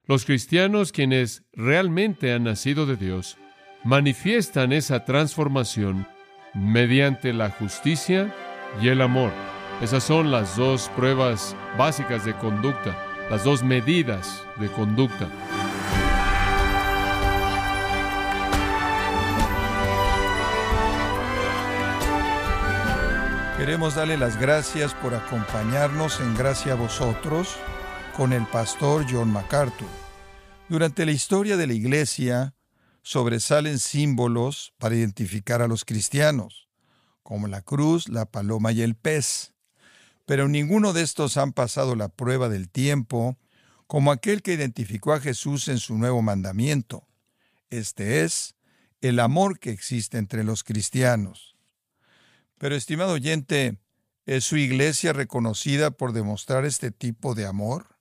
Los cristianos, quienes realmente han nacido de Dios, manifiestan esa transformación mediante la justicia y el amor. Esas son las dos pruebas básicas de conducta, las dos medidas de conducta. Queremos darle las gracias por acompañarnos en Gracia a Vosotros con el pastor John MacArthur. Durante la historia de la Iglesia sobresalen símbolos para identificar a los cristianos, como la cruz, la paloma y el pez. Pero ninguno de estos han pasado la prueba del tiempo, como aquel que identificó a Jesús en su nuevo mandamiento. Este es el amor que existe entre los cristianos. Pero, estimado oyente, ¿es su iglesia reconocida por demostrar este tipo de amor?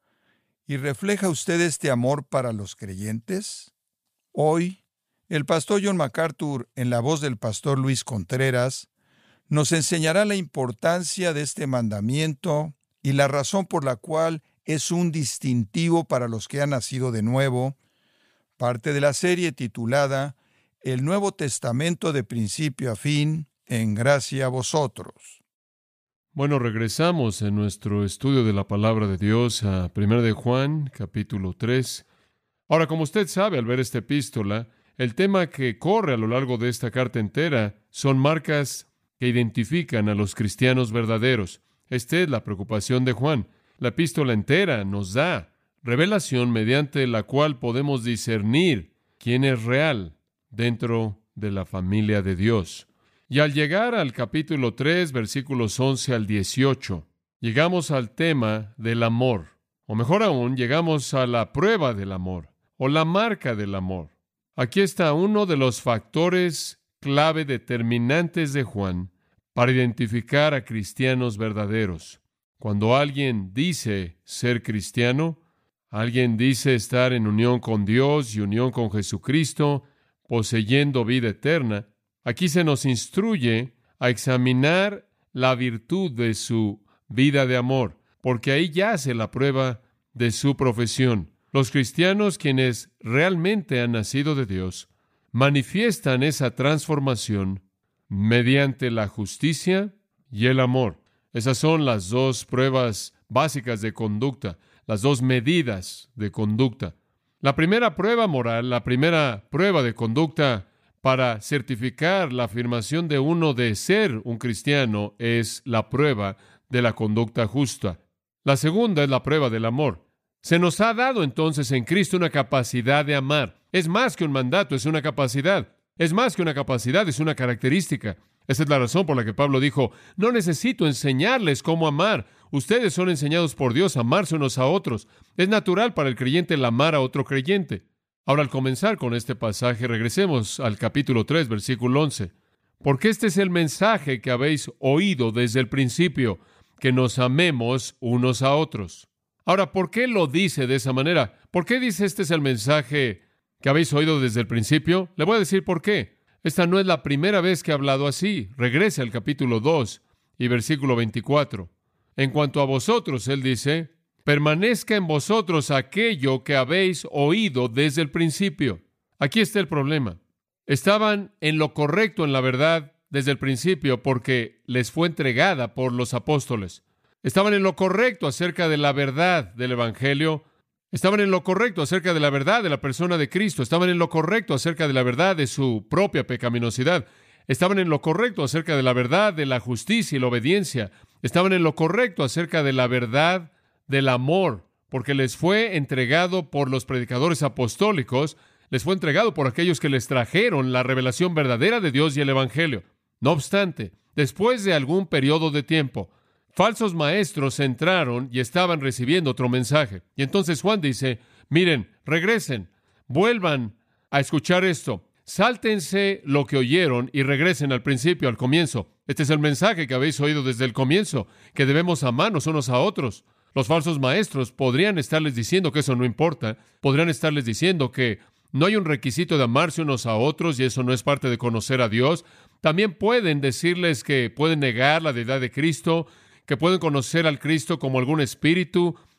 ¿Y refleja usted este amor para los creyentes? Hoy, el pastor John MacArthur, en la voz del pastor Luis Contreras, nos enseñará la importancia de este mandamiento y la razón por la cual es un distintivo para los que han nacido de nuevo, parte de la serie titulada El Nuevo Testamento de principio a fin, en Gracia a Vosotros. Bueno, regresamos en nuestro estudio de la Palabra de Dios a 1 de Juan, capítulo 3. Ahora, como usted sabe al ver esta epístola, el tema que corre a lo largo de esta carta entera son marcas que identifican a los cristianos verdaderos. Esta es la preocupación de Juan. La epístola entera nos da revelación mediante la cual podemos discernir quién es real dentro de la familia de Dios. Y al llegar al capítulo 3, versículos 11 al 18, llegamos al tema del amor. O mejor aún, llegamos a la prueba del amor, o la marca del amor. Aquí está uno de los factores clave determinantes de Juan para identificar a cristianos verdaderos. Cuando alguien dice ser cristiano, alguien dice estar en unión con Dios y unión con Jesucristo, poseyendo vida eterna, aquí se nos instruye a examinar la virtud de su vida de amor, porque ahí yace la prueba de su profesión. Los cristianos, quienes realmente han nacido de Dios, manifiestan esa transformación mediante la justicia y el amor. Esas son las dos pruebas básicas de conducta, las dos medidas de conducta. La primera prueba moral, la primera prueba de conducta para certificar la afirmación de uno de ser un cristiano es la prueba de la conducta justa. La segunda es la prueba del amor. Se nos ha dado entonces en Cristo una capacidad de amar. Es más que un mandato, es una capacidad. Es más que una capacidad, es una característica. Esa es la razón por la que Pablo dijo, no necesito enseñarles cómo amar. Ustedes son enseñados por Dios a amarse unos a otros. Es natural para el creyente el amar a otro creyente. Ahora, al comenzar con este pasaje, regresemos al capítulo 3, versículo 11. Porque este es el mensaje que habéis oído desde el principio, que nos amemos unos a otros. Ahora, ¿por qué lo dice de esa manera? ¿Por qué dice este es el mensaje que habéis oído desde el principio? Le voy a decir por qué. Esta no es la primera vez que ha hablado así. Regrese al capítulo 2 y versículo 24. En cuanto a vosotros, él dice, permanezca en vosotros aquello que habéis oído desde el principio. Aquí está el problema. Estaban en lo correcto en la verdad desde el principio porque les fue entregada por los apóstoles. Estaban en lo correcto acerca de la verdad del Evangelio. Estaban en lo correcto acerca de la verdad de la persona de Cristo. Estaban en lo correcto acerca de la verdad de su propia pecaminosidad. Estaban en lo correcto acerca de la verdad de la justicia y la obediencia. Estaban en lo correcto acerca de la verdad del amor, porque les fue entregado por los predicadores apostólicos, les fue entregado por aquellos que les trajeron la revelación verdadera de Dios y el Evangelio. No obstante, después de algún periodo de tiempo, falsos maestros entraron y estaban recibiendo otro mensaje. Y entonces Juan dice, miren, regresen, vuelvan a escuchar esto, sáltense lo que oyeron y regresen al principio, al comienzo. Este es el mensaje que habéis oído desde el comienzo, que debemos amarnos unos a otros. Los falsos maestros podrían estarles diciendo que eso no importa, podrían estarles diciendo que no hay un requisito de amarse unos a otros y eso no es parte de conocer a Dios. También pueden decirles que pueden negar la deidad de Cristo, que pueden conocer al Cristo como algún espíritu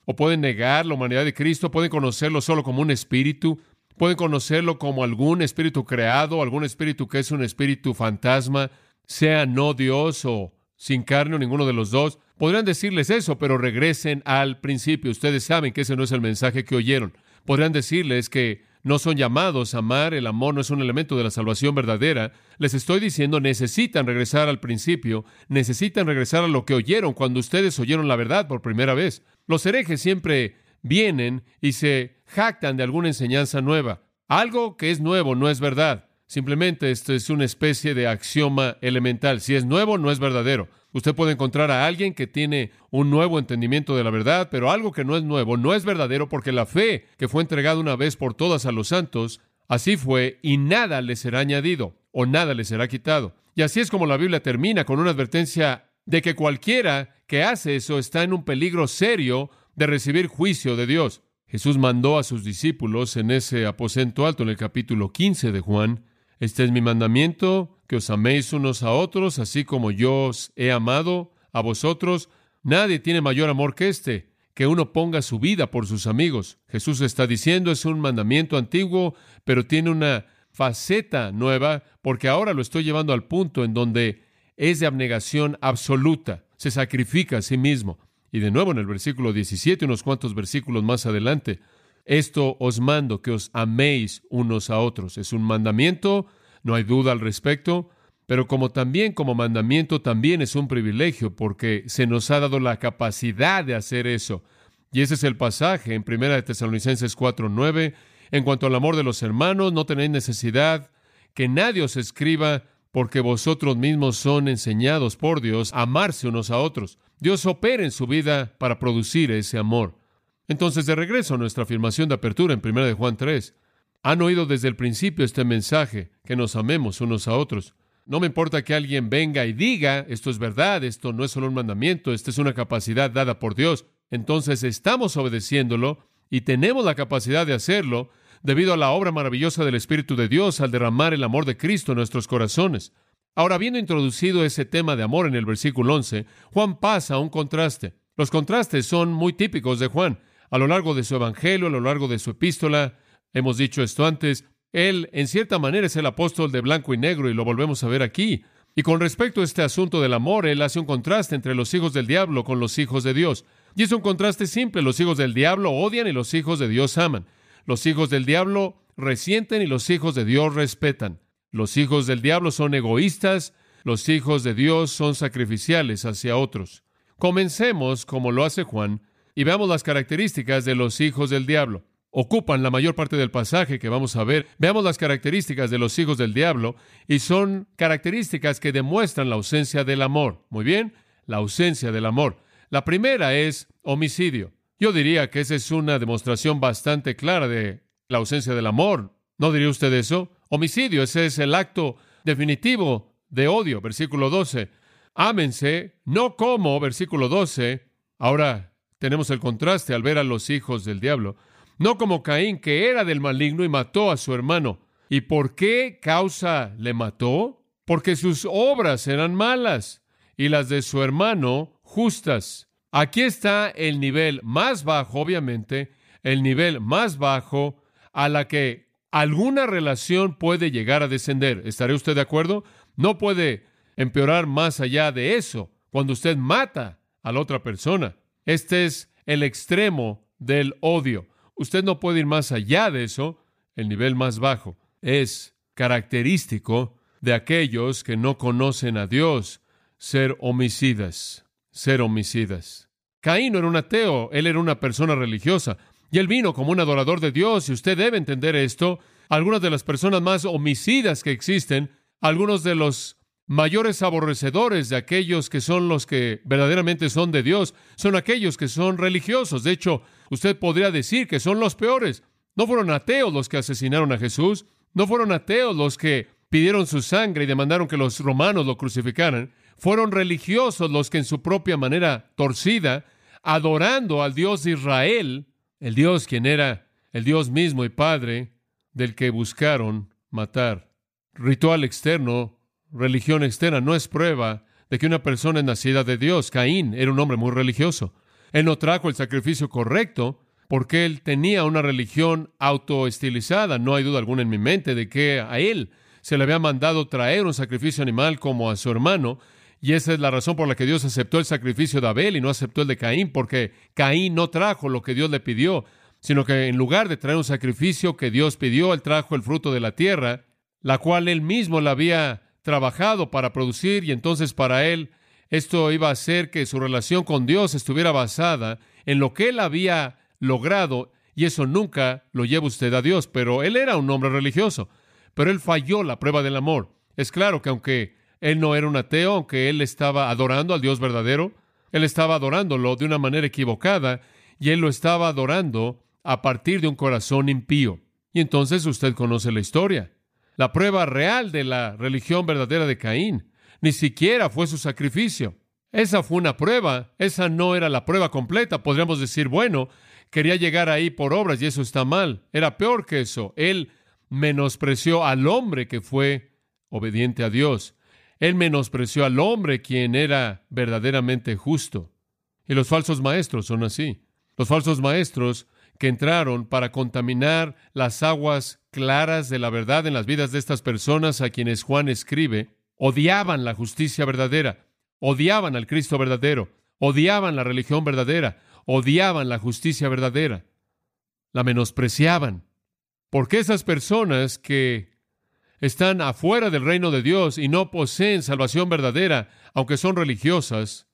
o pueden negar la humanidad de Cristo, pueden conocerlo solo como un espíritu, pueden conocerlo como algún espíritu creado, algún espíritu que es un espíritu fantasma, sea no Dios o sin carne o ninguno de los dos. Podrían decirles eso, pero regresen al principio. Ustedes saben que ese no es el mensaje que oyeron. Podrían decirles que no son llamados a amar, el amor no es un elemento de la salvación verdadera. Les estoy diciendo, necesitan regresar al principio, necesitan regresar a lo que oyeron cuando ustedes oyeron la verdad por primera vez. Los herejes siempre vienen y se jactan de alguna enseñanza nueva. Algo que es nuevo no es verdad. Simplemente esto es una especie de axioma elemental. Si es nuevo, no es verdadero. Usted puede encontrar a alguien que tiene un nuevo entendimiento de la verdad, pero algo que no es nuevo no es verdadero, porque la fe que fue entregada una vez por todas a los santos, así fue, y nada le será añadido o nada le será quitado. Y así es como la Biblia termina, con una advertencia de que cualquiera que hace eso está en un peligro serio de recibir juicio de Dios. Jesús mandó a sus discípulos en ese aposento alto, en el capítulo 15 de Juan: este es mi mandamiento, que os améis unos a otros, así como yo os he amado a vosotros. Nadie tiene mayor amor que este, que uno ponga su vida por sus amigos. Jesús está diciendo, es un mandamiento antiguo, pero tiene una faceta nueva, porque ahora lo estoy llevando al punto en donde es de abnegación absoluta. Se sacrifica a sí mismo. Y de nuevo en el versículo 17, unos cuantos versículos más adelante: esto os mando, que os améis unos a otros. Es un mandamiento, no hay duda al respecto, pero como mandamiento también es un privilegio, porque se nos ha dado la capacidad de hacer eso. Y ese es el pasaje en 1 Tesalonicenses 4:9. En cuanto al amor de los hermanos, no tenéis necesidad que nadie os escriba, porque vosotros mismos son enseñados por Dios a amarse unos a otros. Dios opera en su vida para producir ese amor. Entonces, de regreso a nuestra afirmación de apertura en 1 de Juan 3. Han oído desde el principio este mensaje, que nos amemos unos a otros. No me importa que alguien venga y diga, esto es verdad, esto no es solo un mandamiento, esta es una capacidad dada por Dios. Entonces estamos obedeciéndolo y tenemos la capacidad de hacerlo debido a la obra maravillosa del Espíritu de Dios al derramar el amor de Cristo en nuestros corazones. Ahora, habiendo introducido ese tema de amor en el versículo 11, Juan pasa a un contraste. Los contrastes son muy típicos de Juan. A lo largo de su evangelio, a lo largo de su epístola, hemos dicho esto antes, él en cierta manera es el apóstol de blanco y negro, y lo volvemos a ver aquí. Y con respecto a este asunto del amor, él hace un contraste entre los hijos del diablo con los hijos de Dios. Y es un contraste simple: los hijos del diablo odian y los hijos de Dios aman. Los hijos del diablo resienten y los hijos de Dios respetan. Los hijos del diablo son egoístas, los hijos de Dios son sacrificiales hacia otros. Comencemos, como lo hace Juan, y veamos las características de los hijos del diablo. Ocupan la mayor parte del pasaje que vamos a ver. Veamos las características de los hijos del diablo, y son características que demuestran la ausencia del amor. Muy bien, la ausencia del amor. La primera es homicidio. Yo diría que esa es una demostración bastante clara de la ausencia del amor. ¿No diría usted eso? Homicidio, ese es el acto definitivo de odio. Versículo 12. Ámense, no como, versículo 12. Ahora tenemos el contraste al ver a los hijos del diablo. No como Caín, que era del maligno y mató a su hermano. ¿Y por qué causa le mató? Porque sus obras eran malas y las de su hermano justas. Aquí está el nivel más bajo, obviamente, el nivel más bajo a la que alguna relación puede llegar a descender. ¿Estará usted de acuerdo? No puede empeorar más allá de eso cuando usted mata a la otra persona. Este es el extremo del odio. Usted no puede ir más allá de eso. El nivel más bajo es característico de aquellos que no conocen a Dios, ser homicidas. Caín no era un ateo, él era una persona religiosa, y él vino como un adorador de Dios, y usted debe entender esto. Algunas de las personas más homicidas que existen, algunos de los mayores aborrecedores de aquellos que son los que verdaderamente son de Dios, son aquellos que son religiosos. De hecho, usted podría decir que son los peores. No fueron ateos los que asesinaron a Jesús, no fueron ateos los que pidieron su sangre y demandaron que los romanos lo crucificaran. Fueron religiosos los que en su propia manera torcida, adorando al Dios de Israel, el Dios quien era el Dios mismo y Padre, del que buscaron matar. Ritual externo, religión externa, no es prueba de que una persona es nacida de Dios. Caín era un hombre muy religioso. Él no trajo el sacrificio correcto porque él tenía una religión autoestilizada. No hay duda alguna en mi mente de que a él se le había mandado traer un sacrificio animal como a su hermano, y esa es la razón por la que Dios aceptó el sacrificio de Abel y no aceptó el de Caín, porque Caín no trajo lo que Dios le pidió, sino que en lugar de traer un sacrificio que Dios pidió, él trajo el fruto de la tierra, la cual él mismo la había trabajado para producir, y entonces para él esto iba a hacer que su relación con Dios estuviera basada en lo que él había logrado, y eso nunca lo lleva usted a Dios. Pero él era un hombre religioso, pero él falló la prueba del amor. Es claro que aunque él no era un ateo, aunque él estaba adorando al Dios verdadero, él estaba adorándolo de una manera equivocada, y él lo estaba adorando a partir de un corazón impío. Y entonces usted conoce la historia. La prueba real de la religión verdadera de Caín ni siquiera fue su sacrificio. Esa fue una prueba, esa no era la prueba completa. Podríamos decir, bueno, quería llegar ahí por obras y eso está mal. Era peor que eso. Él menospreció al hombre que fue obediente a Dios. Él menospreció al hombre quien era verdaderamente justo. Y los falsos maestros son así. Los falsos maestros que entraron para contaminar las aguas claras de la verdad en las vidas de estas personas a quienes Juan escribe, odiaban la justicia verdadera, odiaban al Cristo verdadero, odiaban la religión verdadera, odiaban la justicia verdadera, la menospreciaban. Porque esas personas que están afuera del reino de Dios y no poseen salvación verdadera, aunque son religiosas,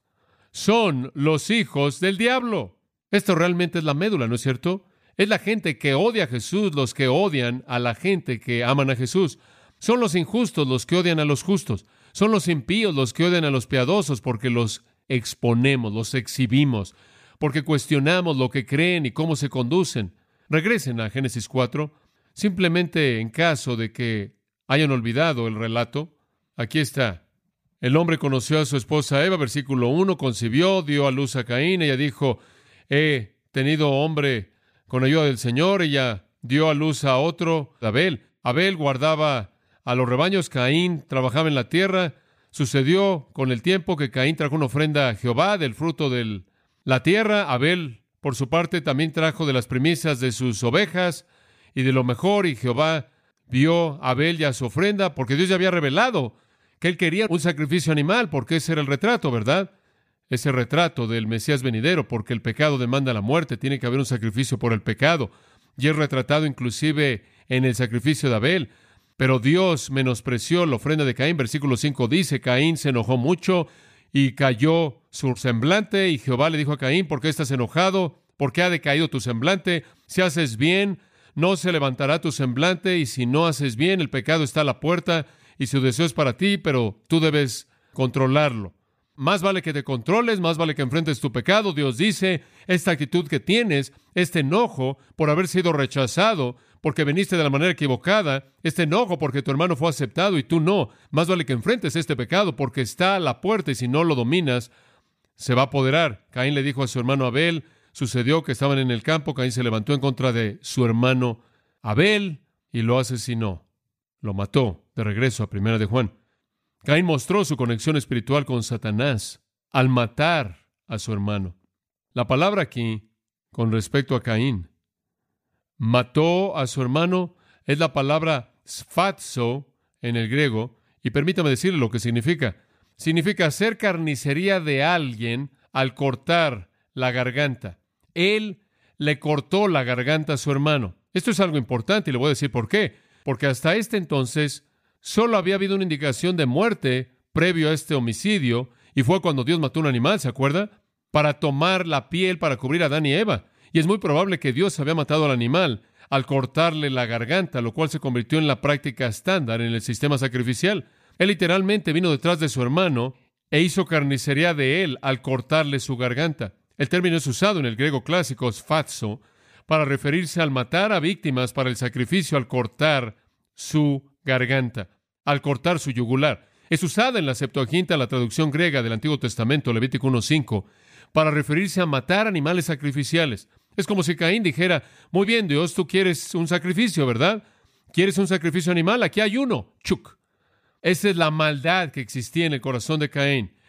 son los hijos del diablo. Esto realmente es la médula, ¿no es cierto? Es la gente que odia a Jesús, los que odian a la gente que aman a Jesús. Son los injustos los que odian a los justos. Son los impíos los que odian a los piadosos porque los exponemos, los exhibimos, porque cuestionamos lo que creen y cómo se conducen. Regresen a Génesis 4, simplemente en caso de que hayan olvidado el relato. Aquí está. El hombre conoció a su esposa Eva, versículo 1, concibió, dio a luz a Caín. Ella dijo, he tenido hombre con ayuda del Señor. Ella dio a luz a otro, Abel. Abel guardaba a los rebaños, Caín trabajaba en la tierra. Sucedió con el tiempo que Caín trajo una ofrenda a Jehová del fruto de la tierra. Abel, por su parte, también trajo de las primicias de sus ovejas y de lo mejor, y Jehová vio a Abel y a su ofrenda, porque Dios ya había revelado que él quería un sacrificio animal, porque ese era el retrato, ¿verdad? Ese retrato del Mesías venidero, porque el pecado demanda la muerte, tiene que haber un sacrificio por el pecado, y es retratado inclusive en el sacrificio de Abel. Pero Dios menospreció la ofrenda de Caín. Versículo 5 dice, Caín se enojó mucho y cayó su semblante, y Jehová le dijo a Caín, ¿por qué estás enojado? ¿Por qué ha decaído tu semblante? Si haces bien, no se levantará tu semblante, y si no haces bien, el pecado está a la puerta, y su deseo es para ti, pero tú debes controlarlo. Más vale que te controles, más vale que enfrentes tu pecado. Dios dice, esta actitud que tienes, este enojo por haber sido rechazado, porque viniste de la manera equivocada, este enojo porque tu hermano fue aceptado y tú no, más vale que enfrentes este pecado porque está a la puerta y si no lo dominas, se va a apoderar. Caín le dijo a su hermano Abel, sucedió que estaban en el campo, Caín se levantó en contra de su hermano Abel y lo asesinó, lo mató. De regreso a 1 de Juan. Caín mostró su conexión espiritual con Satanás al matar a su hermano. La palabra aquí, con respecto a Caín, mató a su hermano, es la palabra sphazo en el griego, y permítame decirle lo que significa. Significa hacer carnicería de alguien al cortar la garganta. Él le cortó la garganta a su hermano. Esto es algo importante y le voy a decir por qué. Porque hasta este entonces solo había habido una indicación de muerte previo a este homicidio, y fue cuando Dios mató un animal, ¿se acuerda? Para tomar la piel para cubrir a Adán y Eva. Y es muy probable que Dios había matado al animal al cortarle la garganta, lo cual se convirtió en la práctica estándar en el sistema sacrificial. Él literalmente vino detrás de su hermano e hizo carnicería de él al cortarle su garganta. El término es usado en el griego clásico, sphazo, para referirse al matar a víctimas para el sacrificio al cortar su garganta, al cortar su yugular. Es usada en la Septuaginta, la traducción griega del Antiguo Testamento, Levítico 1:5, para referirse a matar animales sacrificiales. Es como si Caín dijera, muy bien, Dios, tú quieres un sacrificio, ¿verdad? ¿Quieres un sacrificio animal? Aquí hay uno. ¡Chuc! Esa es la maldad que existía en el corazón de Caín.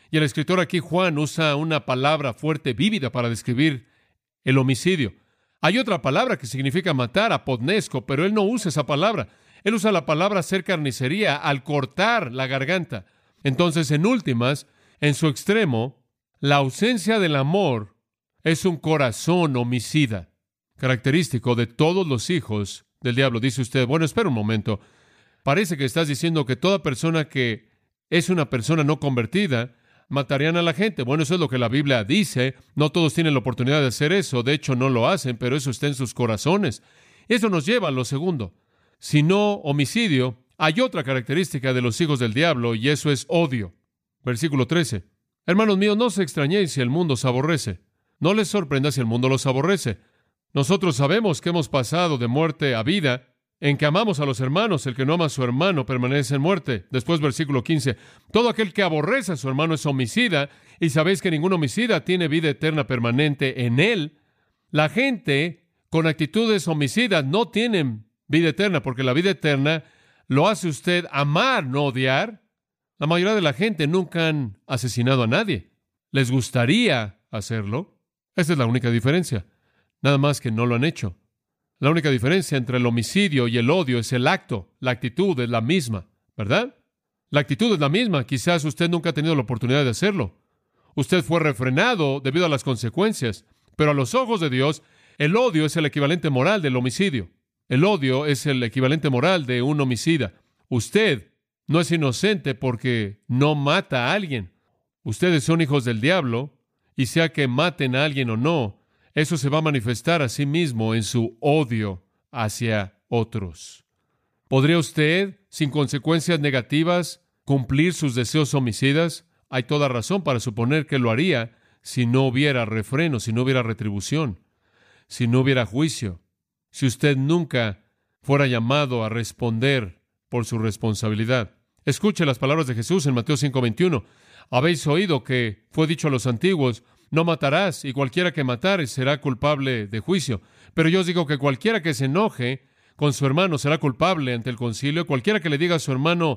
Y el escritor aquí, Juan, usa una palabra fuerte, vívida, para describir el homicidio. Hay otra palabra que significa matar, apodnesco, pero él no usa esa palabra. Él usa la palabra hacer carnicería al cortar la garganta. Entonces, en últimas, en su extremo, la ausencia del amor es un corazón homicida, característico de todos los hijos del diablo. Dice usted, bueno, espera un momento. Parece que estás diciendo que toda persona que es una persona no convertida matarían a la gente. Bueno, eso es lo que la Biblia dice. No todos tienen la oportunidad de hacer eso. De hecho, no lo hacen, pero eso está en sus corazones. Eso nos lleva a lo segundo. Si no homicidio, hay otra característica de los hijos del diablo, y eso es odio. Versículo 13. Hermanos míos, no os extrañéis si el mundo os aborrece. No les sorprenda si el mundo los aborrece. Nosotros sabemos que hemos pasado de muerte a vida, en que amamos a los hermanos. El que no ama a su hermano permanece en muerte. Después, versículo 15. Todo aquel que aborrece a su hermano es homicida, y sabéis que ningún homicida tiene vida eterna permanente en él. La gente con actitudes homicidas no tienen vida eterna, porque la vida eterna lo hace usted amar, no odiar. La mayoría de la gente nunca han asesinado a nadie. Les gustaría hacerlo. Esa es la única diferencia. Nada más que no lo han hecho. La única diferencia entre el homicidio y el odio es el acto. La actitud es la misma, ¿verdad? La actitud es la misma. Quizás usted nunca ha tenido la oportunidad de hacerlo. Usted fue refrenado debido a las consecuencias. Pero a los ojos de Dios, el odio es el equivalente moral del homicidio. El odio es el equivalente moral de un homicida. Usted no es inocente porque no mata a alguien. Ustedes son hijos del diablo, y sea que maten a alguien o no, eso se va a manifestar a sí mismo en su odio hacia otros. ¿Podría usted, sin consecuencias negativas, cumplir sus deseos homicidas? Hay toda razón para suponer que lo haría si no hubiera refreno, si no hubiera retribución, si no hubiera juicio, si usted nunca fuera llamado a responder por su responsabilidad. Escuche las palabras de Jesús en Mateo 5:21. Habéis oído que fue dicho a los antiguos, no matarás, y cualquiera que matare será culpable de juicio. Pero yo os digo que cualquiera que se enoje con su hermano será culpable ante el concilio. Cualquiera que le diga a su hermano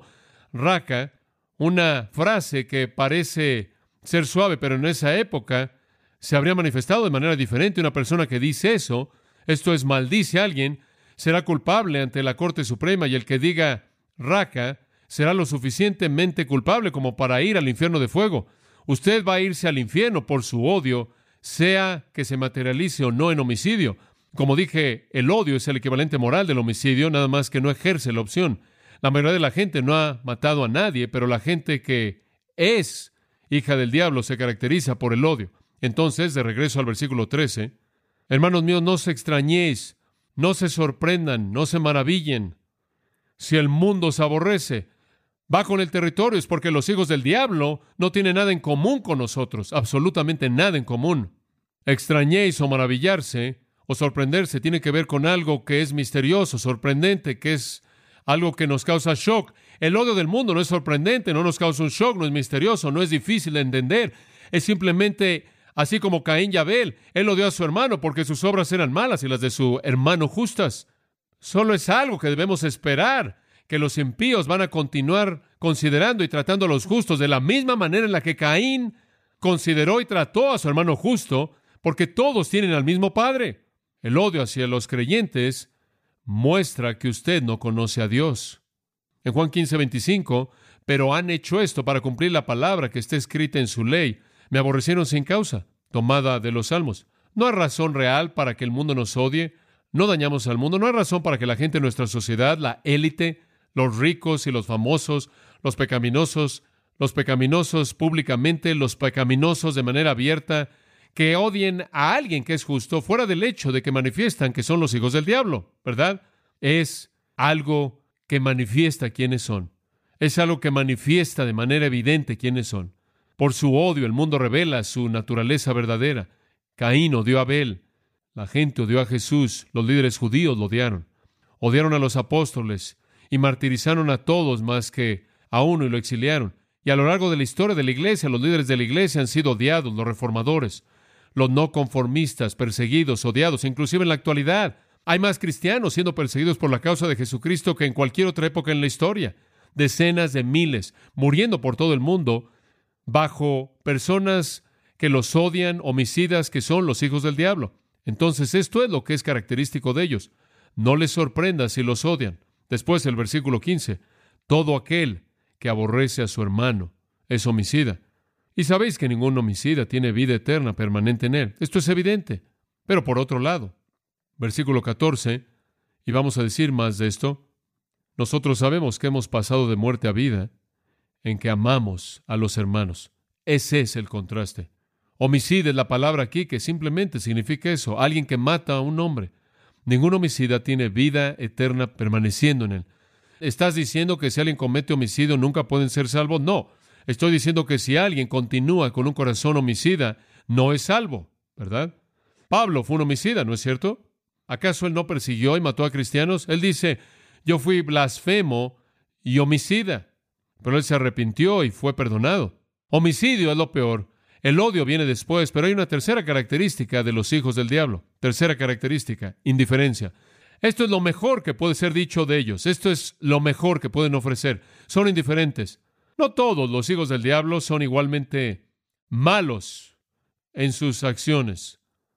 raca, una frase que parece ser suave, pero en esa época se habría manifestado de manera diferente. Una persona que dice eso, esto es, maldice a alguien, será culpable ante la Corte Suprema, y el que diga raca será lo suficientemente culpable como para ir al infierno de fuego. Usted va a irse al infierno por su odio, sea que se materialice o no en homicidio. Como dije, el odio es el equivalente moral del homicidio, nada más que no ejerce la opción. La mayoría de la gente no ha matado a nadie, pero la gente que es hija del diablo se caracteriza por el odio. Entonces, de regreso al versículo 13, hermanos míos, no os extrañéis, no se sorprendan, no se maravillen. Si el mundo os aborrece, va con el territorio, es porque los hijos del diablo no tienen nada en común con nosotros, absolutamente nada en común. Extrañéis o maravillarse o sorprenderse tiene que ver con algo que es misterioso, sorprendente, que es algo que nos causa shock. El odio del mundo no es sorprendente, no nos causa un shock, no es misterioso, no es difícil de entender. Es simplemente así como Caín y Abel. Él odió a su hermano porque sus obras eran malas y las de su hermano justas. Solo es algo que debemos esperar, que los impíos van a continuar considerando y tratando a los justos de la misma manera en la que Caín consideró y trató a su hermano justo, porque todos tienen al mismo Padre. El odio hacia los creyentes muestra que usted no conoce a Dios. En Juan 15:25, pero han hecho esto para cumplir la palabra que está escrita en su ley. Me aborrecieron sin causa, tomada de los Salmos. No hay razón real para que el mundo nos odie. No dañamos al mundo. No hay razón para que la gente de nuestra sociedad, la élite, los ricos y los famosos, los pecaminosos públicamente, los pecaminosos de manera abierta, que odien a alguien que es justo, fuera del hecho de que manifiestan que son los hijos del diablo, ¿verdad? Es algo que manifiesta quiénes son. Es algo que manifiesta de manera evidente quiénes son. Por su odio, el mundo revela su naturaleza verdadera. Caín odió a Abel. La gente odió a Jesús. Los líderes judíos lo odiaron. Odiaron a los apóstoles y martirizaron a todos más que a uno y lo exiliaron. Y a lo largo de la historia de la iglesia, los líderes de la iglesia han sido odiados, los reformadores, los no conformistas, perseguidos, odiados, inclusive en la actualidad. Hay más cristianos siendo perseguidos por la causa de Jesucristo que en cualquier otra época en la historia. Decenas de miles muriendo por todo el mundo bajo personas que los odian, homicidas que son los hijos del diablo. Entonces, esto es lo que es característico de ellos. No les sorprenda si los odian. Después, el versículo 15, todo aquel que aborrece a su hermano es homicida. Y sabéis que ningún homicida tiene vida eterna permanente en él. Esto es evidente. Pero por otro lado, versículo 14, y vamos a decir más de esto, nosotros sabemos que hemos pasado de muerte a vida en que amamos a los hermanos. Ese es el contraste. Homicida es la palabra aquí que simplemente significa eso, alguien que mata a un hombre. Ningún homicida tiene vida eterna permaneciendo en él. ¿Estás diciendo que si alguien comete homicidio nunca pueden ser salvos? No. Estoy diciendo que si alguien continúa con un corazón homicida, no es salvo, ¿verdad? Pablo fue un homicida, ¿no es cierto? ¿Acaso él no persiguió y mató a cristianos? Él dice, yo fui blasfemo y homicida, pero él se arrepintió y fue perdonado. Homicidio es lo peor. El odio viene después, pero hay una tercera característica de los hijos del diablo. Tercera característica, indiferencia. Esto es lo mejor que puede ser dicho de ellos. Esto es lo mejor que pueden ofrecer. Son indiferentes. No todos los hijos del diablo son igualmente malos en sus acciones.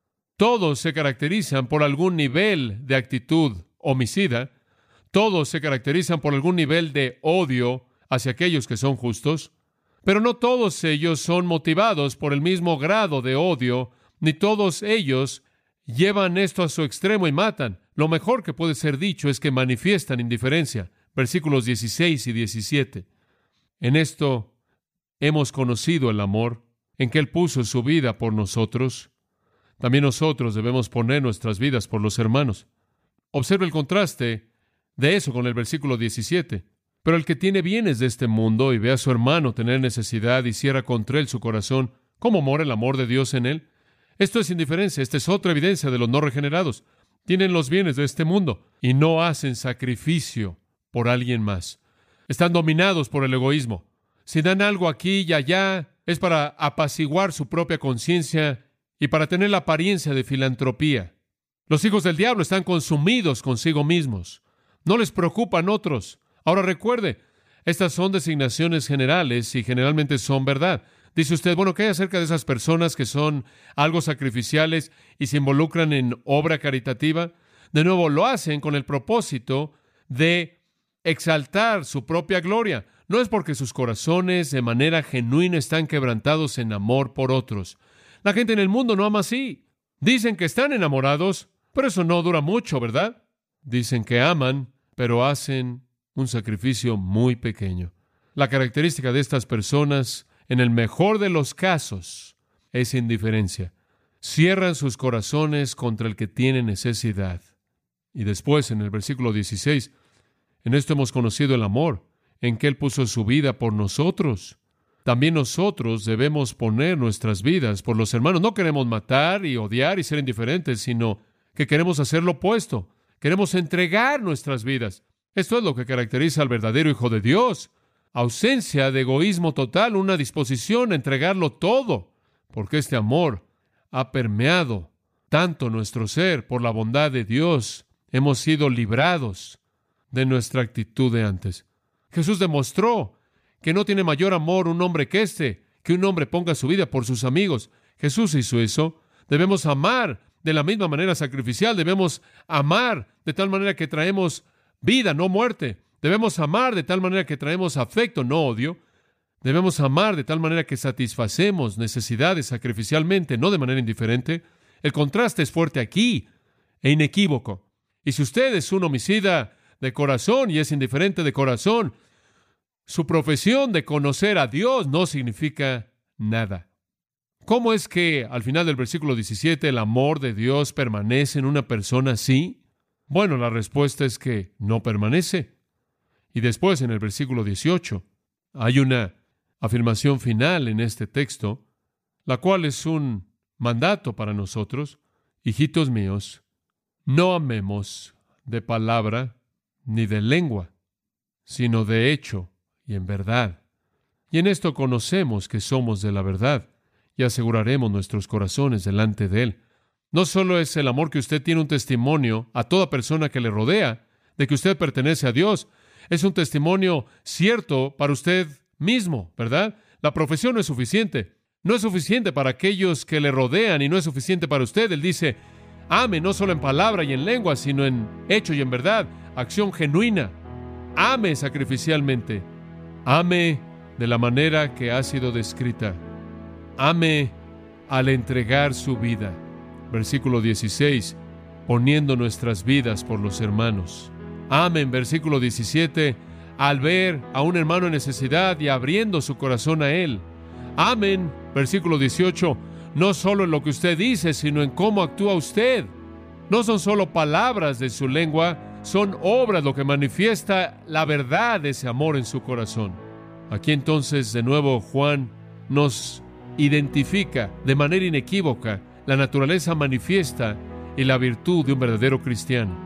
Todos se caracterizan por algún nivel de actitud homicida. Todos se caracterizan por algún nivel de odio hacia aquellos que son justos. Pero no todos ellos son motivados por el mismo grado de odio, ni todos ellos llevan esto a su extremo y matan. Lo mejor que puede ser dicho es que manifiestan indiferencia. Versículos 16 y 17. En esto hemos conocido el amor, en que Él puso su vida por nosotros. También nosotros debemos poner nuestras vidas por los hermanos. Observe el contraste de eso con el versículo 17. Pero el que tiene bienes de este mundo y ve a su hermano tener necesidad y cierra contra él su corazón, ¿cómo mora el amor de Dios en él? Esto es indiferencia. Esta es otra evidencia de los no regenerados. Tienen los bienes de este mundo y no hacen sacrificio por alguien más. Están dominados por el egoísmo. Si dan algo aquí y allá, es para apaciguar su propia conciencia y para tener la apariencia de filantropía. Los hijos del diablo están consumidos consigo mismos. No les preocupan otros. Ahora recuerde, estas son designaciones generales y generalmente son verdad. Dice usted, bueno, ¿qué hay acerca de esas personas que son algo sacrificiales y se involucran en obra caritativa? De nuevo, lo hacen con el propósito de exaltar su propia gloria. No es porque sus corazones de manera genuina están quebrantados en amor por otros. La gente en el mundo no ama así. Dicen que están enamorados, pero eso no dura mucho, ¿verdad? Dicen que aman, pero hacen un sacrificio muy pequeño. La característica de estas personas, en el mejor de los casos, es indiferencia. Cierran sus corazones contra el que tiene necesidad. Y después, en el versículo 16, en esto hemos conocido el amor, en que Él puso su vida por nosotros. También nosotros debemos poner nuestras vidas por los hermanos. No queremos matar y odiar y ser indiferentes, sino que queremos hacer lo opuesto. Queremos entregar nuestras vidas. Esto es lo que caracteriza al verdadero Hijo de Dios. Ausencia de egoísmo total, una disposición a entregarlo todo, porque este amor ha permeado tanto nuestro ser por la bondad de Dios. Hemos sido librados de nuestra actitud de antes. Jesús demostró que no tiene mayor amor un hombre que un hombre ponga su vida por sus amigos. Jesús hizo eso. Debemos amar de la misma manera sacrificial. Debemos amar de tal manera que traemos vida, no muerte. Debemos amar de tal manera que traemos afecto, no odio. Debemos amar de tal manera que satisfacemos necesidades sacrificialmente, no de manera indiferente. El contraste es fuerte aquí e inequívoco. Y si usted es un homicida de corazón y es indiferente de corazón, su profesión de conocer a Dios no significa nada. ¿Cómo es que al final del versículo 17 el amor de Dios permanece en una persona así? Bueno, la respuesta es que no permanece. Y después, en el versículo 18, hay una afirmación final en este texto, la cual es un mandato para nosotros. Hijitos míos, no amemos de palabra ni de lengua, sino de hecho y en verdad. Y en esto conocemos que somos de la verdad y aseguraremos nuestros corazones delante de Él. No solo es el amor que usted tiene un testimonio a toda persona que le rodea de que usted pertenece a Dios, es un testimonio cierto para usted mismo, ¿verdad? La profesión no es suficiente. No es suficiente para aquellos que le rodean y no es suficiente para usted. Él dice, ame no solo en palabra y en lengua, sino en hecho y en verdad. Acción genuina. Ame sacrificialmente. Ame de la manera que ha sido descrita. Ame al entregar su vida. Versículo 16, poniendo nuestras vidas por los hermanos. Ame en versículo 17, al ver a un hermano en necesidad y abriendo su corazón a él. Amén, versículo 18, no solo en lo que usted dice, sino en cómo actúa usted. No son solo palabras de su lengua, son obras lo que manifiesta la verdad de ese amor en su corazón. Aquí entonces, de nuevo, Juan nos identifica de manera inequívoca la naturaleza manifiesta y la virtud de un verdadero cristiano.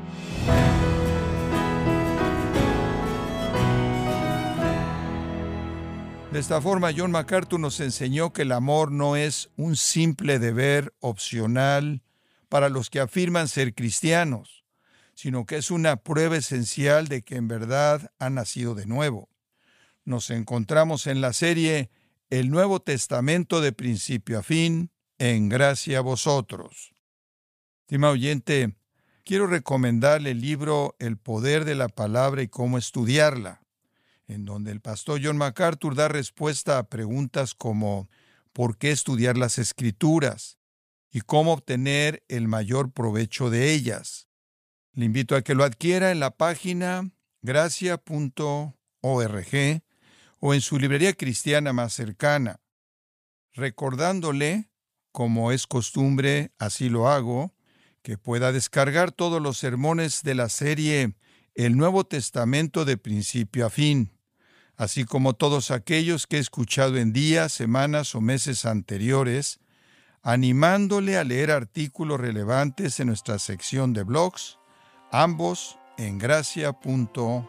De esta forma, John MacArthur nos enseñó que el amor no es un simple deber opcional para los que afirman ser cristianos, sino que es una prueba esencial de que en verdad han nacido de nuevo. Nos encontramos en la serie El Nuevo Testamento de principio a fin, en gracia a vosotros. Estimado oyente, quiero recomendarle el libro El Poder de la Palabra y cómo estudiarla, en donde el pastor John MacArthur da respuesta a preguntas como ¿por qué estudiar las Escrituras? Y cómo obtener el mayor provecho de ellas. Le invito a que lo adquiera en la página gracia.org o en su librería cristiana más cercana, recordándole, como es costumbre, así lo hago, que pueda descargar todos los sermones de la serie El Nuevo Testamento de principio a fin, así como todos aquellos que he escuchado en días, semanas o meses anteriores, animándole a leer artículos relevantes en nuestra sección de blogs, ambos en gracia.org.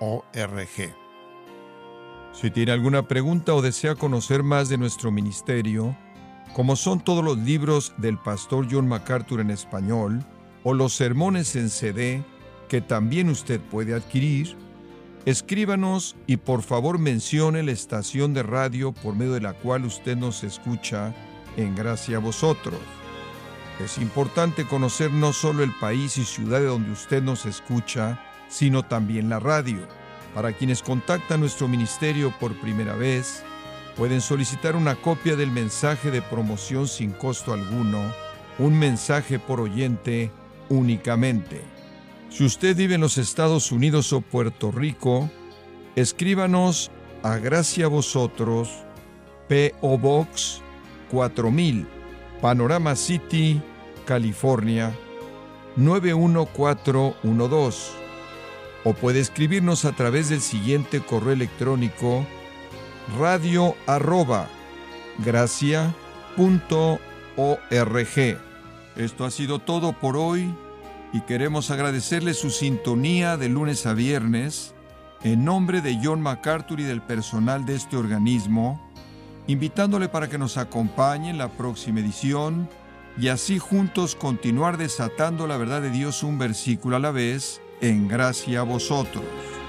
Si tiene alguna pregunta o desea conocer más de nuestro ministerio, como son todos los libros del pastor John MacArthur en español, o los sermones en CD, que también usted puede adquirir, escríbanos y por favor mencione la estación de radio por medio de la cual usted nos escucha en Gracia a Vosotros. Es importante conocer no solo el país y ciudad de donde usted nos escucha, sino también la radio. Para quienes contactan nuestro ministerio por primera vez, pueden solicitar una copia del mensaje de promoción sin costo alguno, un mensaje por oyente únicamente. Si usted vive en los Estados Unidos o Puerto Rico, escríbanos a Gracia a Vosotros, P.O. Box 4000, Panorama City, California, 91412. O puede escribirnos a través del siguiente correo electrónico: radio@gracia.org. Esto ha sido todo por hoy y queremos agradecerle su sintonía de lunes a viernes en nombre de John MacArthur y del personal de este organismo, invitándole para que nos acompañe en la próxima edición y así juntos continuar desatando la verdad de Dios un versículo a la vez en gracia a vosotros.